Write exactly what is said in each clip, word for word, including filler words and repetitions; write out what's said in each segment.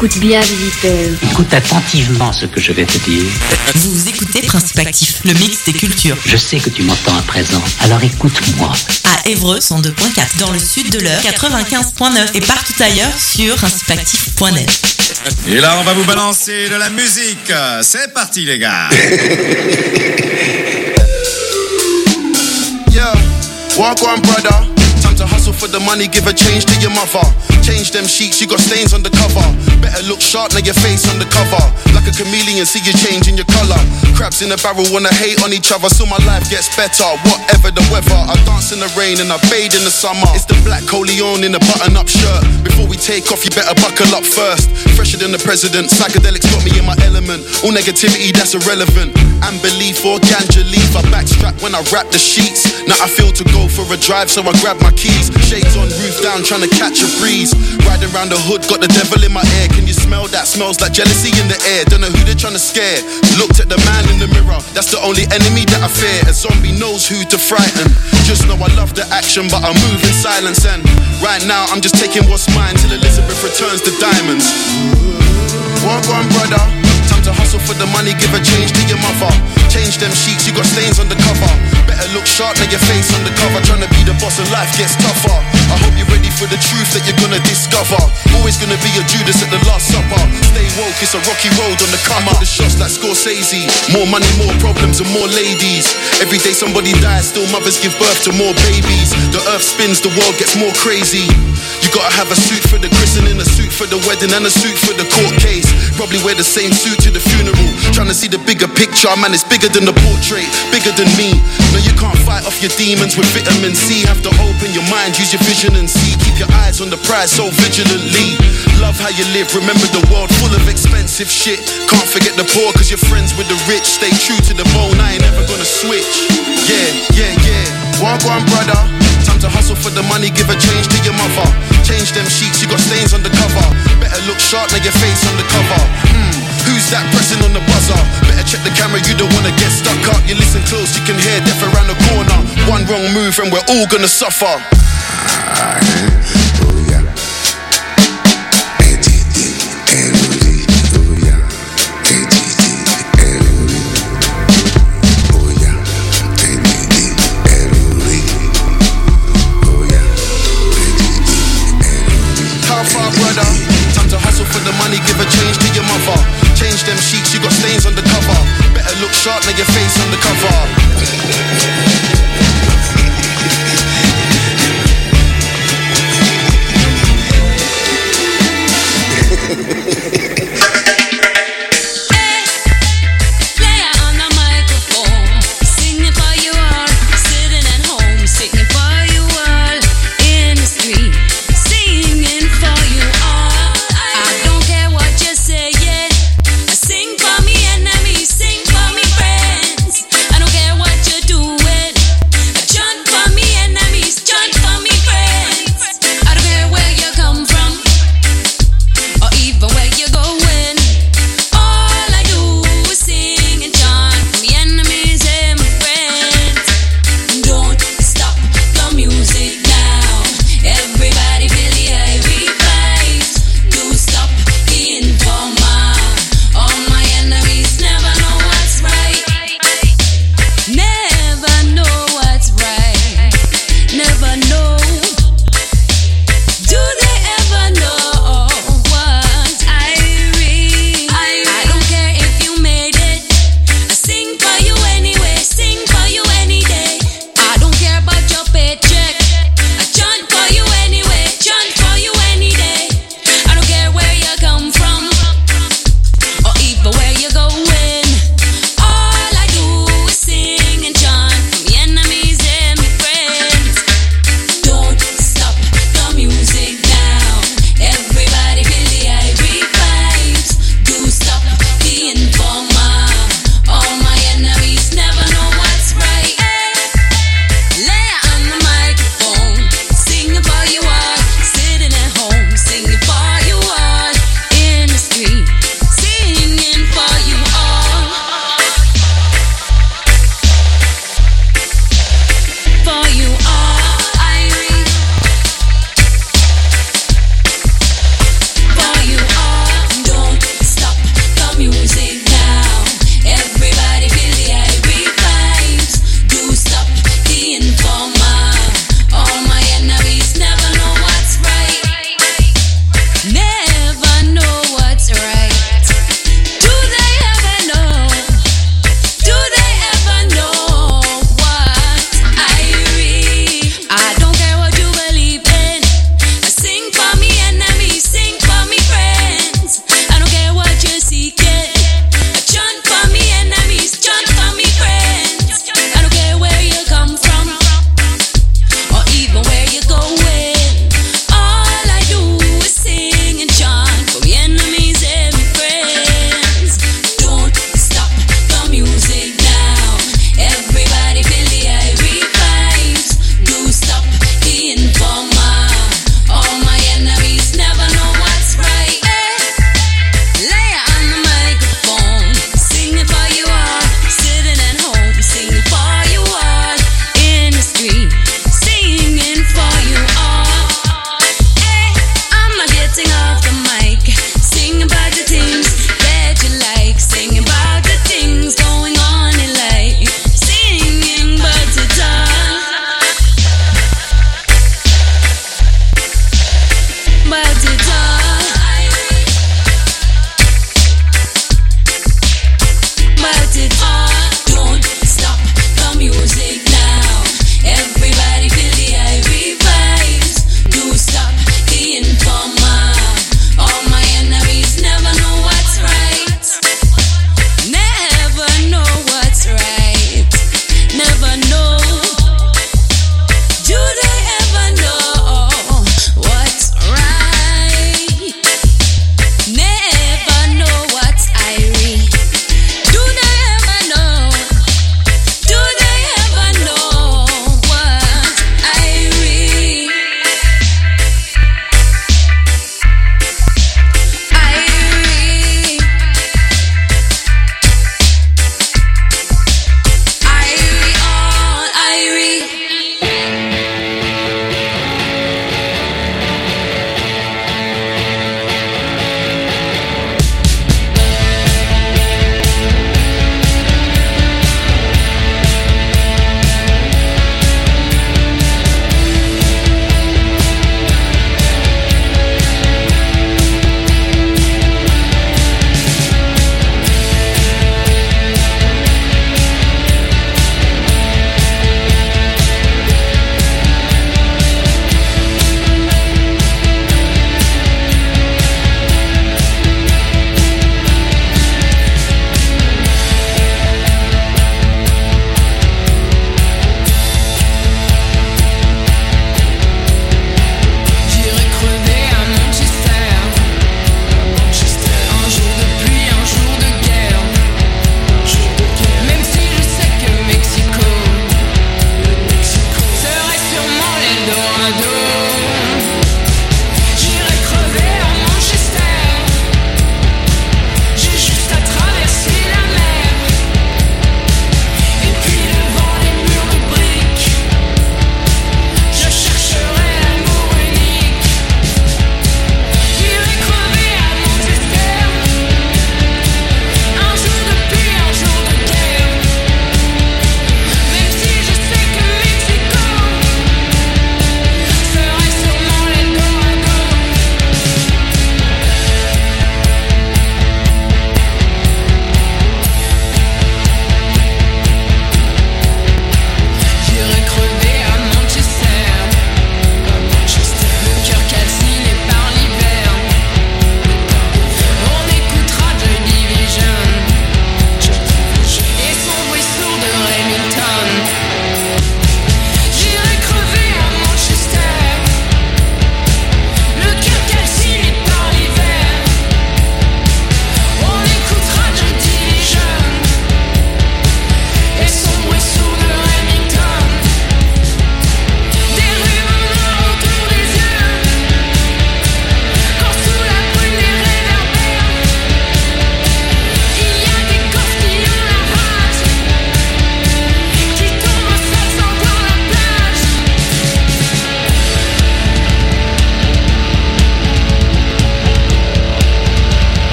Écoute bien, visiteur. Écoute attentivement ce que je vais te dire. Vous écoutez Principe Actif, le mix des cultures. Je sais que tu m'entends à présent, alors écoute-moi. À Évreux, cent deux virgule quatre, dans le sud de l'Eure, quatre-vingt-quinze virgule neuf et partout ailleurs sur principe actif point net. Et là, on va vous balancer de la musique. C'est parti, les gars. Yeah, walk on, brother. Time to hustle for the money, give a change to your mother. Change them sheets, you got stains on the cover. Better look sharp, now your face on the cover. Like a chameleon, see you changing your color. Crabs in the barrel wanna hate on each other, so my life gets better, whatever the weather. I dance in the rain and I bathe in the summer. It's the black Coleon in a button-up shirt. Before we take off, you better buckle up first. Fresher than the president, psychedelics got me in my element. All negativity, that's irrelevant. And belief or ganja leaf, I backstrap when I wrap the sheets. Now I feel to go for a drive, so I grab my keys. Shades on, roof down, trying to catch a breeze. Riding around the hood, got the devil in my ear. Can you smell that? Smells like jealousy in the air. Don't know who they're trying to scare. Looked at the man in the mirror, that's the only enemy that I fear. A zombie knows who to frighten. Just know I love the action, but I move in silence. And right now I'm just taking what's mine till Elizabeth returns the diamonds. Walk on, brother. Time to hustle for the money, give a change to your mother. Change them sheets, you got stains on the cover. Better look sharp, now your face on the cover. Trying to be the boss and life gets tougher. I hope you're ready for the truth that you're gonna discover. Always gonna be a Judas at the last supper. Stay woke, it's a rocky road on the come up. The shots like Scorsese. More money, more problems and more ladies. Every day somebody dies, still mothers give birth to more babies. The earth spins, the world gets more crazy. You gotta have a suit for the christening, a suit for the wedding and a suit for the court case. Probably wear the same suit to the funeral. Trying to see the bigger picture, man, it's bigger than the portrait, bigger than me. No, you can't fight off your demons with vitamin C. Have to open your mind, use your vision and see. Keep your eyes on the prize so vigilantly. Love how you live, remember the world full of expensive shit. Can't forget the poor cause you're friends with the rich. Stay true to the bone, I ain't ever gonna switch. Yeah, yeah, yeah, walk on, brother. Time to hustle for the money, give a change to your mother. Change them sheets, you got stains on the cover. Better look sharp, now your face on the cover. Hmm, who's that pressing on the buzzer? Better check the camera, you don't wanna get stuck up. You listen close, you can hear death around the corner. One wrong move and we're all gonna suffer. For the money, give a change to your mother. Change them sheets, you got stains on the cover. Better look sharp, now your face on the cover. Sing for me enemies, sing for me friends.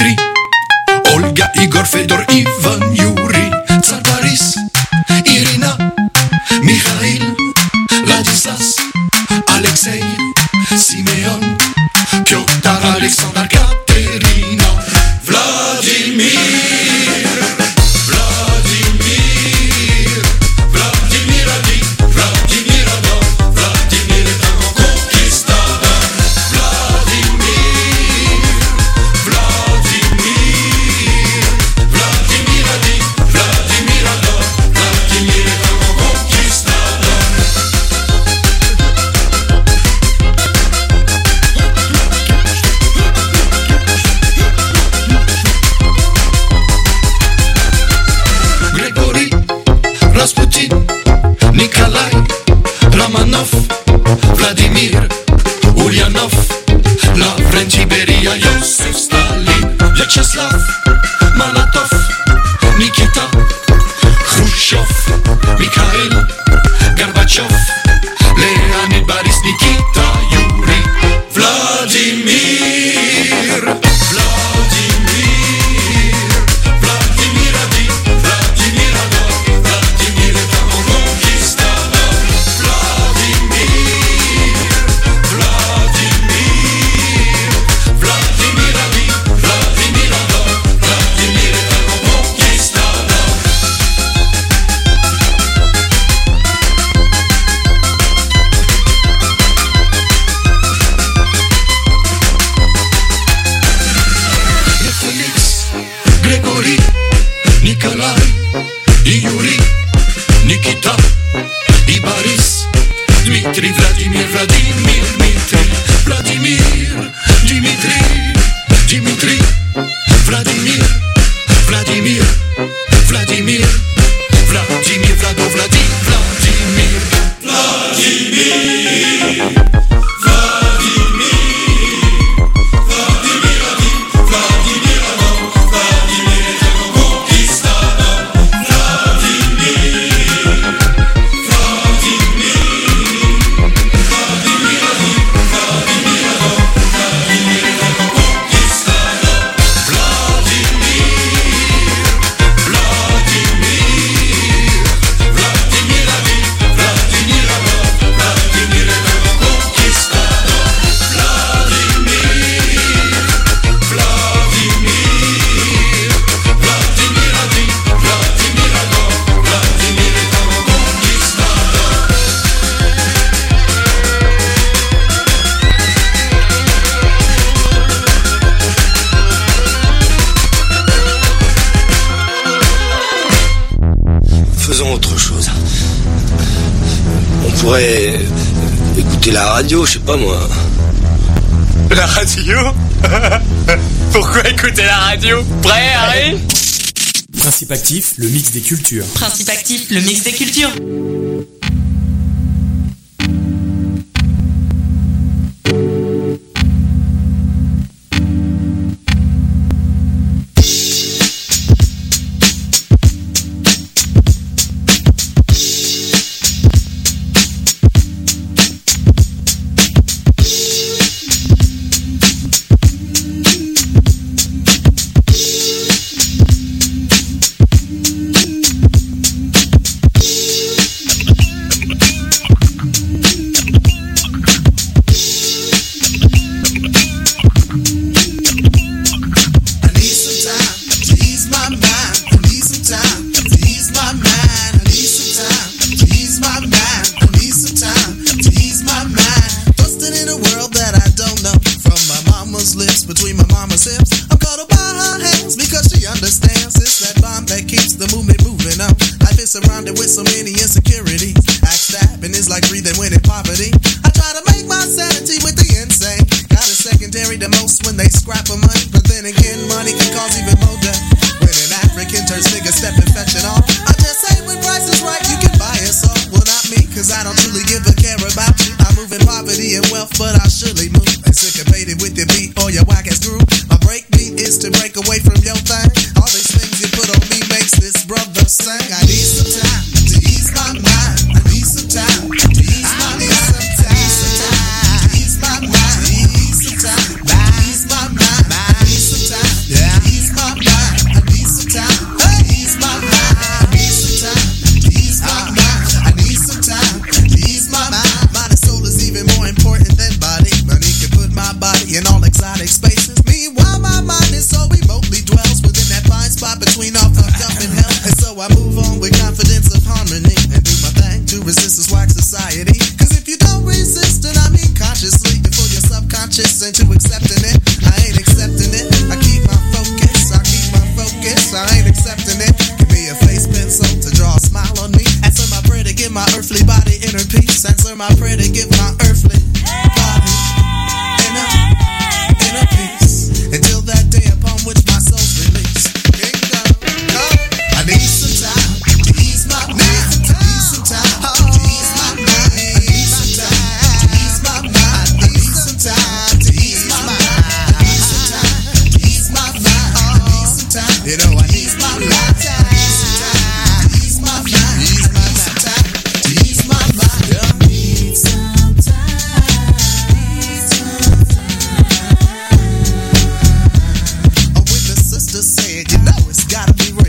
Dmitri, Olga, Igor, Fedor, Ivan, Yuri, Tsar Boris, Irina, Mikhail, Ladislas, Alexei, Simeon, Pyotr, Alexander, Katerina, Vladimir, Vladimir, Vladimir a dit, Vladimir adore, Vladimir est un grand conquistador, Vladimir, Vladimir, Vladimir a dit, Vladimir adore, Vladimir est un grand conquistador. Григорий, Распутин, Николай, Romanov, Vladimir, Ulyanov, Lavrenti Beria, Yosef Stalin, Vyacheslav, Malatov, Nikita, Khrushchev, Mikhail, Gorbachev, Leonid, Boris, Nikita, Yuri, Vladimir, Vladimir, Vladimir a dit, Vladimir adore, Vladimir est un grand conquistador, Vladimir, Vladimir, Vladimir a dit, Vladimir adore, Vladimir est un grand conquistador. Félix, Grégory, Nikolai, Yuri, Nikita, Boris, Dmitri, Vladimir, Vladimir, Dmitri, Vladimir, Dimitri, Dimitri, Vladimir, Vladimir, Vladimir, Vladimir, Vlado, Vladi, Vladimir, Vladimir, Vladimir, Vladimir a dit, Vladimir adore, Vladimir est un grand conquistador, Vladimir, Vladimir, Vladimir a dit, Vladimir adore, Vladimir est un grand conquistador, Vladimir, Vladimir, Vladimir a dit, Vladimir adore, Vladimir est un grand conquistador, Vladimir, Vladimir, Vladimir a dit, Vladimir adore, Vladimir est un grand conquistador. Faisons autre chose. On pourrait écouter la radio, je sais pas moi. La radio? Pourquoi écouter la radio? Prêt, Harry? Principe actif, le mix des cultures. Principe actif, le mix des cultures. Surrounded with so many insecurities. Act stabbing is like breathing when in poverty. I try to make my sanity with the insane. Got it secondary to most when they scrap for money. But then again, money can cause even more death. When an African turns nigga stepping fetching off. I just say when price is right, you can buy us all. Well, not me, cause I don't truly give a care about you. I move in poverty and wealth, but I surely move. Anticipated with your beat or your whack ass groove. My break beat is to break away from your thing. All these things you put on me makes this brother sing. I need some time to ease my mind. I need some time to ease my mind. To ease my mind. To ease some time. To ease my mind. I need some time. Yeah. Father, I pray to give my earthly body inner, inner peace until that day upon which my soul's released. I need some time to ease my mind. I need some time to ease my mind. I need some time to ease my mind. I need some time to ease my mind. I need some time to ease my mind. I need some time. You know I need my mind. I need some time to ease my mind. Ease my time to ease my mind. I need some time. Need some time. Oh, when the sister said, you know it's gotta be real.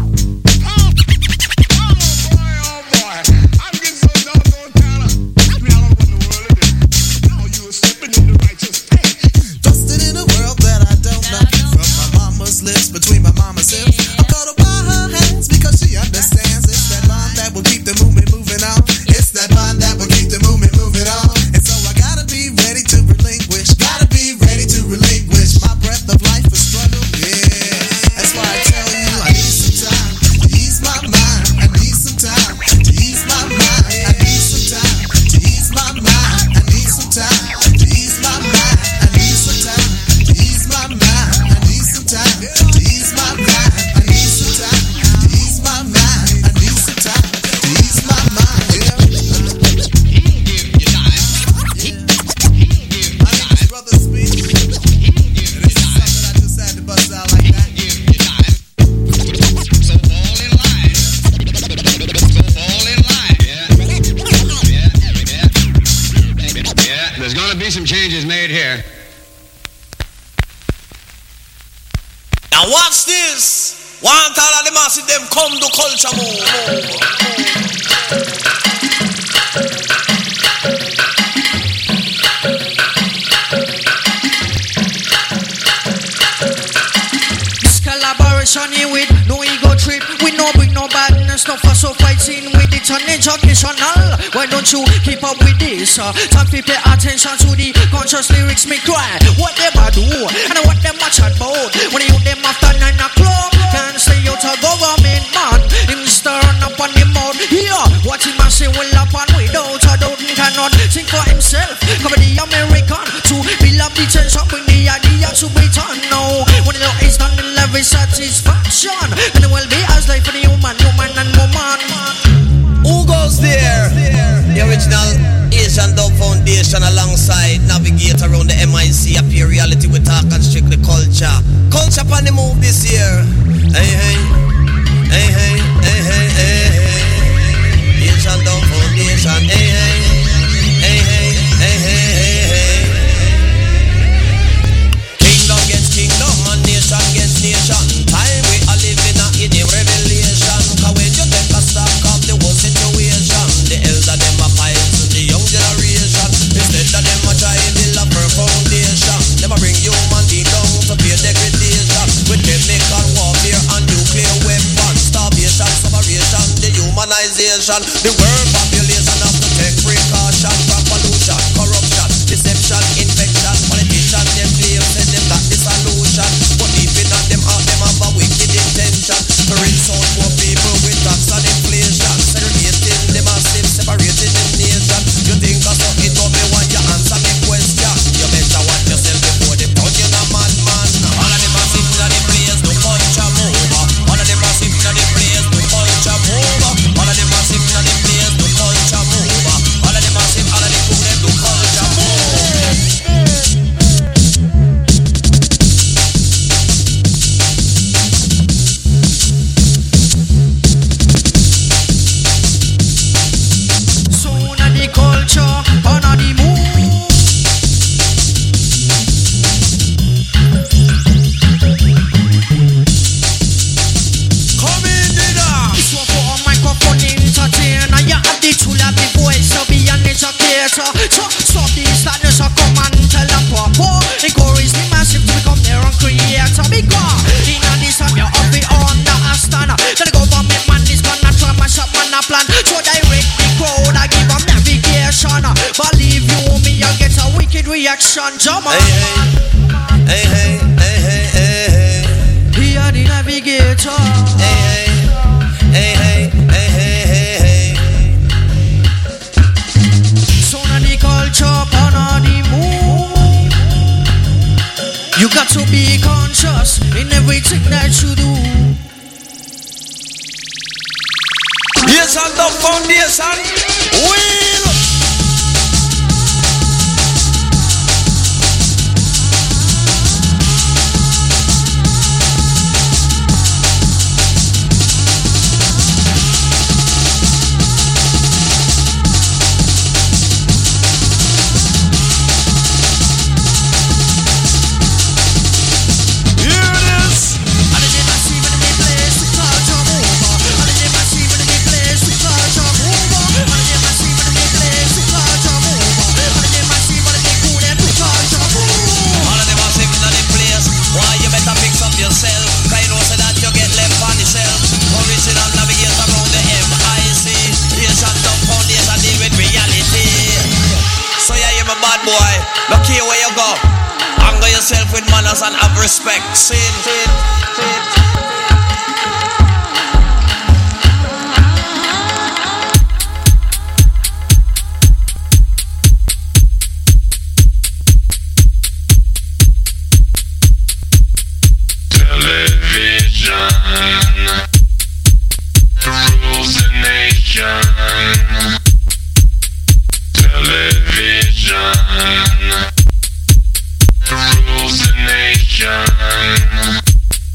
Lips between my mama's hips. I'm caught up by her hands because she understands it's that bond that will keep the movement moving on. It's that bond that will keep the movement moving on. And so I gotta be ready to relinquish. Gotta be ready to relinquish my breath of life for struggle. Yeah, that's why I tell you I need some time to ease my mind. I need some time to ease my mind. I need some time to ease my mind. I need some time to ease my mind. I need some time to ease my mind. I need some time. To ease my mind, I need some time. To ease my mind, I need some time. To ease my mind, yeah. I got my brother's speech, and it's something I just had to bust out like that. So fall in line. So fall in line. Yeah. Yeah. Yeah. Yeah. There's gonna be some changes made here. Now watch this. Want all of the massive them come to culture move. This collaboration here with no ego trip. We no bring no badness, no fuss or fighting with it on educational. Why don't you keep up with this? Uh, time to pay attention to the conscious lyrics me cry. What them a do and what them a chat about. When you them after nine o'clock, can't say you to government man. Him stir up on the mouth. Here, what him a say will happen without a doubt. He cannot think for himself. Cover the American to build up the tension, bring the idea to be done now. When the law is done, the level satisfaction, and it will be as life for the human, human and woman. Who goes there? The original Asian Dub Foundation alongside Navigate around the M I C, appear reality with talk and strictly culture. Culture on the move this year. Hey, hey, hey, hey, hey, hey, hey, hey. Asian Dub Foundation. Hey, hey, hey, hey, hey, hey, hey, hey. Kingdom against kingdom and nation against nation. Time we are living in a revelation. Cause when you take a stock of the whole situation, the elder them a fight to the young generation. Instead of them a try build up her foundation, them a bring human being down to pay degradation. With chemical warfare and nuclear weapons, starvation, separation, dehumanization. The world population have to take precaution from pollution, corruption, deception, infection. Politicians them claim say them got the solution, but deep in them heart them have a wicked intention to rinse out poor people with tax and inflation, segregating the massive, separating the nation. You think I saw it up me when you answer me question? You better watch yourself before they turn you a madman. All of the massive in the place, the culture move. All of the massive in the place, the culture move. All of the massive in the place, the culture move. All of the massive, all of the cool, the culture move. Reaction, Jama. Hey, hey, hey, hey, hey, hey, hey. He are the navigator. Hey, hey, hey, hey, hey, hey, hey. everything that you do. Yes, and the foundation will. Look here where you go. Anger yourself with manners and have respect. Sin, sin, sin. Rules the nation.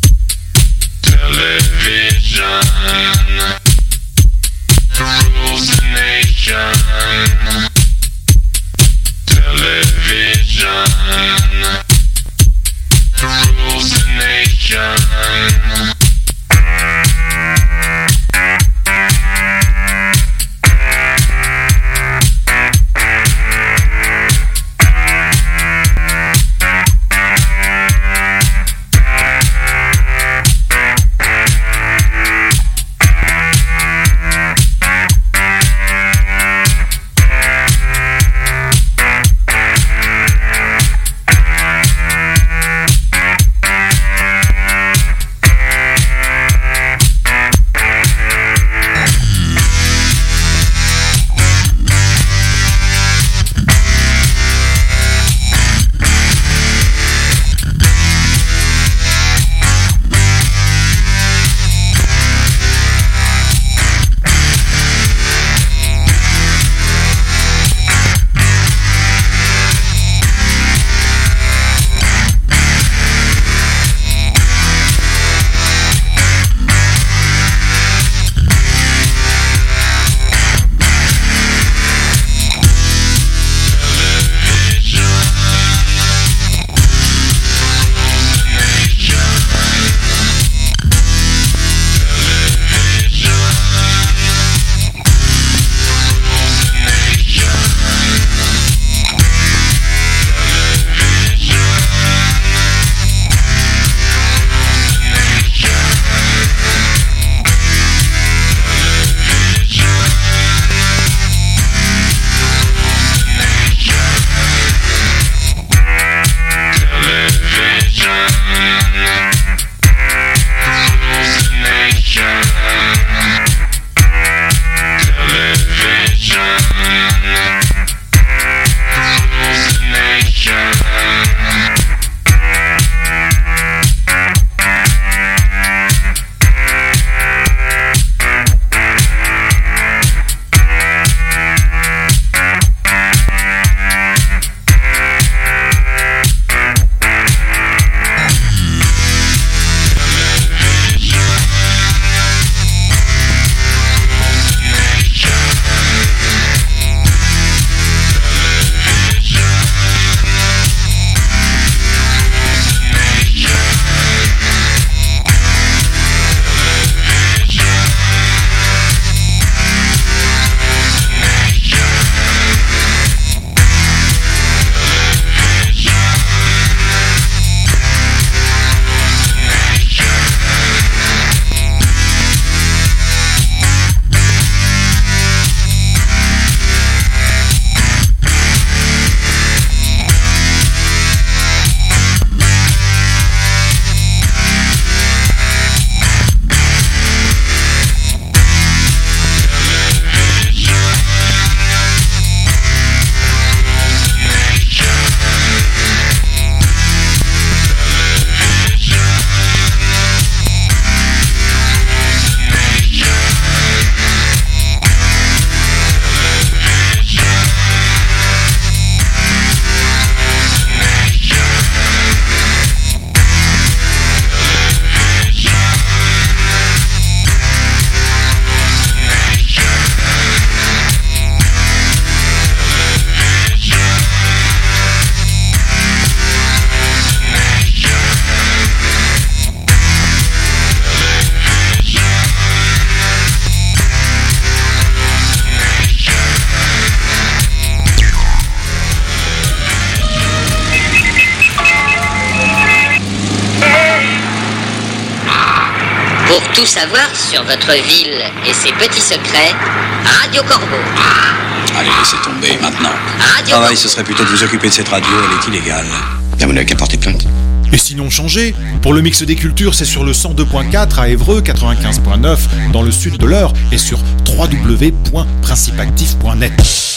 Pour tout savoir sur votre ville et ses petits secrets, Radio Corbeau. Allez, laissez tomber maintenant. Radio Le travail, ce serait plutôt de vous occuper de cette radio, elle est illégale. Là, vous n'avez qu'à porter plainte. Et sinon changez. Pour le mix des cultures, c'est sur le cent deux point quatre à Évreux, quatre-vingt-quinze point neuf dans le sud de l'Eure et sur w w w point principactif point net.